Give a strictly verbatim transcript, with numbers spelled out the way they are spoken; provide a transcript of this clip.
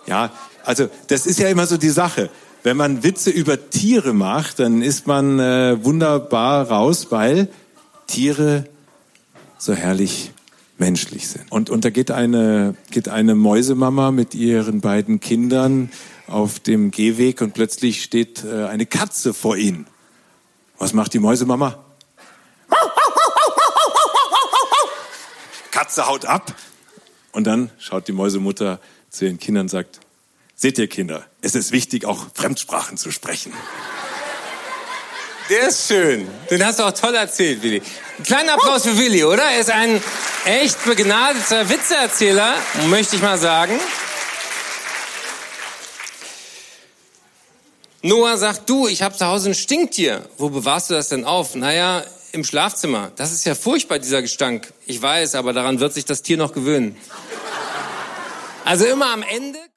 Ja, also das ist ja immer so die Sache. Wenn man Witze über Tiere macht, dann ist man äh, wunderbar raus, weil Tiere so herrlich menschlich sind. Und, und da geht eine, geht eine Mäusemama mit ihren beiden Kindern auf dem Gehweg und plötzlich steht äh, eine Katze vor ihnen. Was macht die Mäusemama? Katze haut ab. Und dann schaut die Mäusemutter zu ihren Kindern und sagt, seht ihr Kinder, es ist wichtig, auch Fremdsprachen zu sprechen. Der ist schön. Den hast du auch toll erzählt, Willi. Ein kleiner Applaus für Willi, oder? Er ist ein echt begnadeter Witzeerzähler, möchte ich mal sagen. Noah sagt, du, ich habe zu Hause ein Stinktier. Wo bewahrst du das denn auf? Naja, im Schlafzimmer. Das ist ja furchtbar, dieser Gestank. Ich weiß, aber daran wird sich das Tier noch gewöhnen. Also immer am Ende...